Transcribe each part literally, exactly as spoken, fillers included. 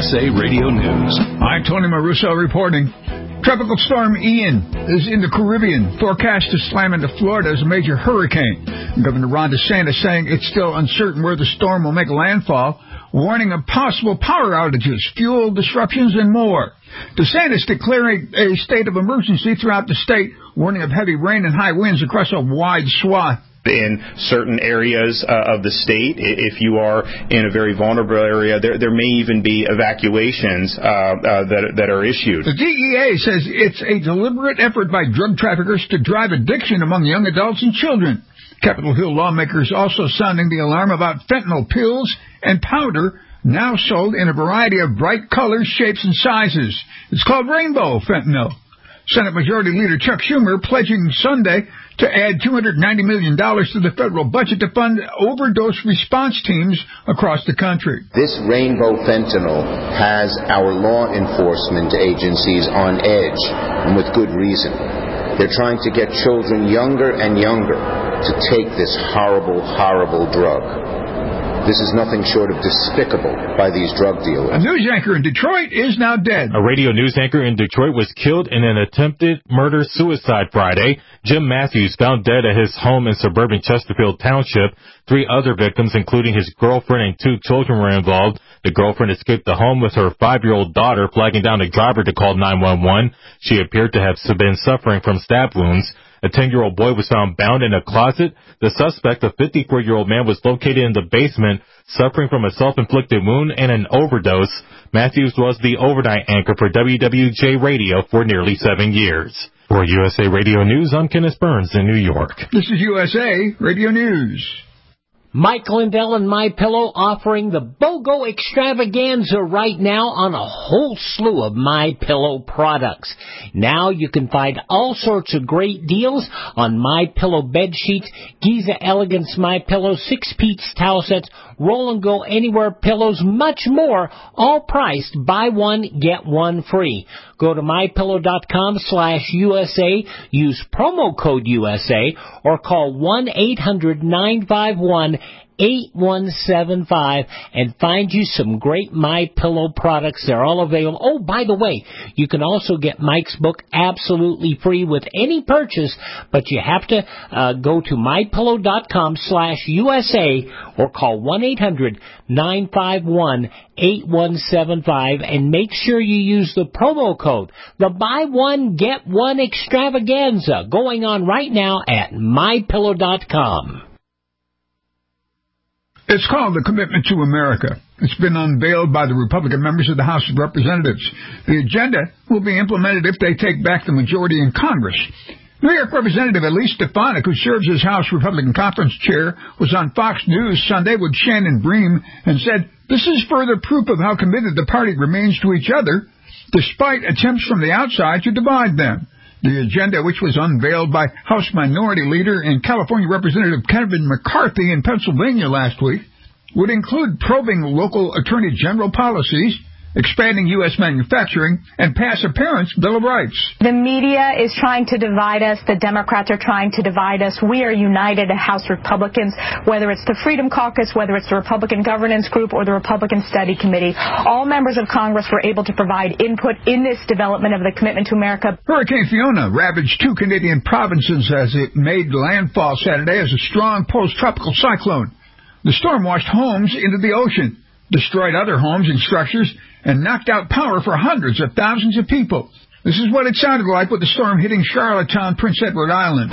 S A Radio News. I'm Tony Maruso reporting. Tropical storm Ian is in the Caribbean, forecast to slam into Florida as a major hurricane. Governor Ron DeSantis saying it's still uncertain where the storm will make landfall, warning of possible power outages, fuel disruptions, and more. DeSantis declaring a state of emergency throughout the state, warning of heavy rain and high winds across a wide swath. In certain areas uh, of the state, if you are in a very vulnerable area, there there may even be evacuations uh, uh, that that are issued. The D E A says it's a deliberate effort by drug traffickers to drive addiction among young adults and children. Capitol Hill lawmakers also sounding the alarm about fentanyl pills and powder now sold in a variety of bright colors, shapes, and sizes. It's called rainbow fentanyl. Senate Majority Leader Chuck Schumer pledging Sunday to add two hundred ninety million dollars to the federal budget to fund overdose response teams across the country. This rainbow fentanyl has our law enforcement agencies on edge, and with good reason. They're trying to get children younger and younger to take this horrible, horrible drug. This is nothing short of despicable by these drug dealers. A news anchor in Detroit is now dead. A radio news anchor in Detroit was killed in an attempted murder-suicide Friday. Jim Matthews found dead at his home in suburban Chesterfield Township. Three other victims, including his girlfriend and two children, were involved. The girlfriend escaped the home with her five-year-old daughter, flagging down a driver to call nine one one. She appeared to have been suffering from stab wounds. A ten-year-old boy was found bound in a closet. The suspect, a fifty-four-year-old man, was located in the basement, suffering from a self-inflicted wound and an overdose. Matthews was the overnight anchor for W W J Radio for nearly seven years. For U S A Radio News, I'm Kenneth Burns in New York. This is U S A Radio News. Mike Lindell and MyPillow offering the BOGO extravaganza right now on a whole slew of MyPillow products. Now you can find all sorts of great deals on MyPillow bed sheets, Giza Elegance MyPillow, six-piece towel sets, Roll and Go Anywhere pillows, much more, all priced buy one, get one free. Go to MyPillow.com slash USA, use promo code U S A, or call one eight hundred nine five one eight one seven five and find you some great MyPillow products. They're all available. Oh, by the way, you can also get Mike's book absolutely free with any purchase, but you have to uh, go to MyPillow.com slash USA or call one eight hundred nine five one eight one seven five and make sure you use the promo code, the buy one, get one extravaganza, going on right now at My Pillow dot com. It's called the Commitment to America. It's been unveiled by the Republican members of the House of Representatives. The agenda will be implemented if they take back the majority in Congress. New York Representative Elise Stefanik, who serves as House Republican Conference Chair, was on Fox News Sunday with Shannon Bream and said, "This is further proof of how committed the party remains to each other, despite attempts from the outside to divide them." The agenda, which was unveiled by House Minority Leader and California Representative Kevin McCarthy in Pennsylvania last week, would include probing local attorney general policies, expanding U S manufacturing, and pass a parent's Bill of Rights. The media is trying to divide us. The Democrats are trying to divide us. We are united as House Republicans, whether it's the Freedom Caucus, whether it's the Republican Governance Group, or the Republican Study Committee. All members of Congress were able to provide input in this development of the Commitment to America. Hurricane Fiona ravaged two Canadian provinces as it made landfall Saturday as a strong post-tropical cyclone. The storm washed homes into the ocean, destroyed other homes and structures, and knocked out power for hundreds of thousands of people. This is what it sounded like with the storm hitting Charlottetown, Prince Edward Island.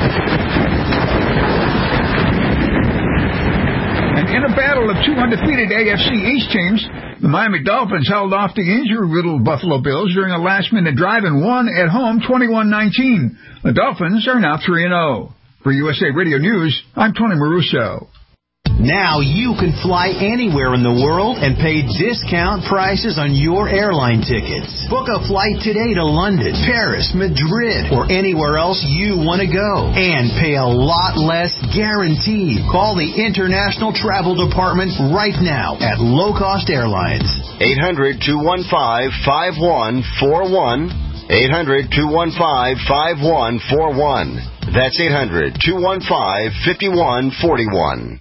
And in a battle of two undefeated A F C East teams, the Miami Dolphins held off the injury-riddled Buffalo Bills during a last-minute drive and won at home twenty-one nineteen. The Dolphins are now three and oh. For U S A Radio News, I'm Tony Maruso. Now you can fly anywhere in the world and pay discount prices on your airline tickets. Book a flight today to London, Paris, Madrid, or anywhere else you want to go. And pay a lot less guaranteed. Call the International Travel Department right now at Low Cost Airlines. eight hundred two one five five one four one. eight hundred two one five five one four one. That's eight hundred two one five five one four one.